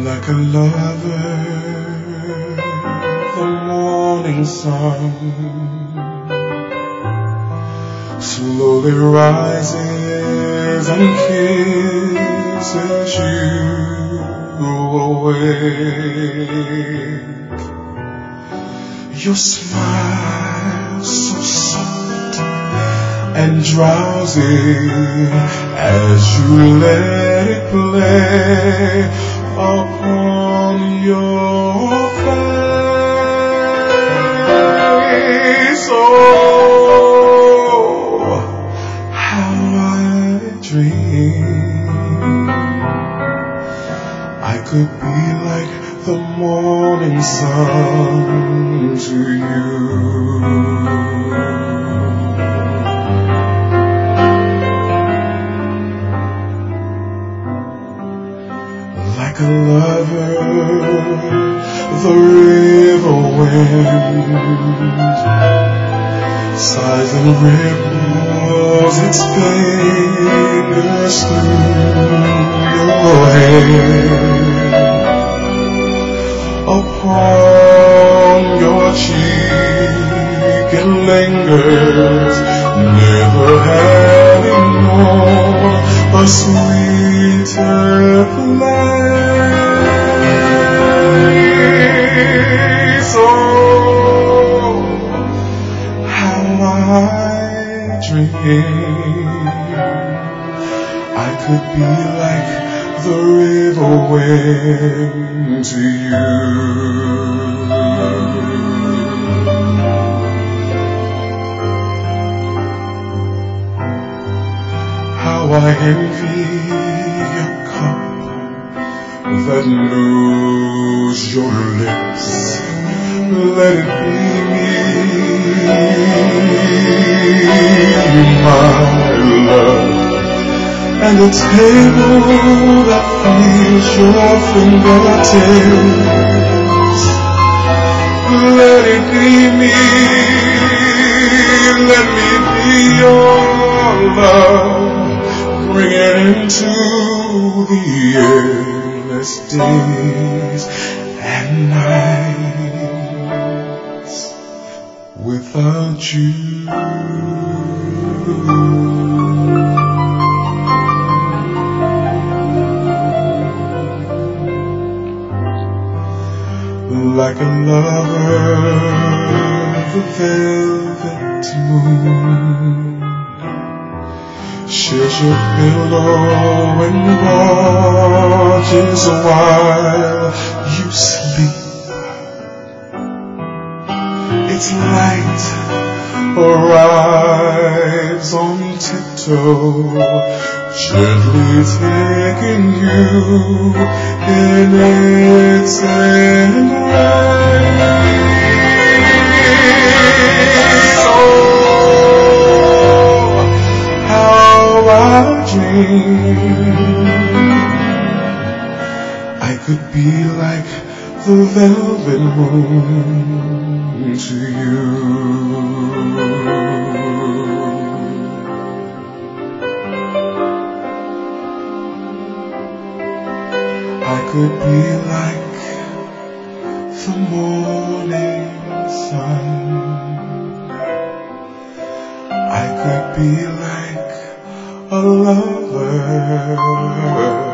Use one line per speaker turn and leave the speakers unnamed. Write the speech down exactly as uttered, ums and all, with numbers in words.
like a lover, the morning sun slowly rises and kisses you awake. Your smile so soft and drowsy as you let it play upon your face. Oh, how I dream I could be like the morning sun to you. Like a lover, the river wind sighs and ripples its fingers through your hair. Upon your cheek it lingers, never having known a sweeter place. Oh, how I dream I could be like the river wind to you. How I envy your cup that knows your lips. Let it be me, my love, and the table that feels your fingertips. Let it be me, let me be your love. Bring it into the endless days and nights without you. Like a lover, the velvet moon shares your pillow and watches while you sleep. Its light arrives on tiptoe, gently taking you in its embrace. Oh, how I dream I could be like the velvet moon to you. I could be like the morning sun. I could be like a lover.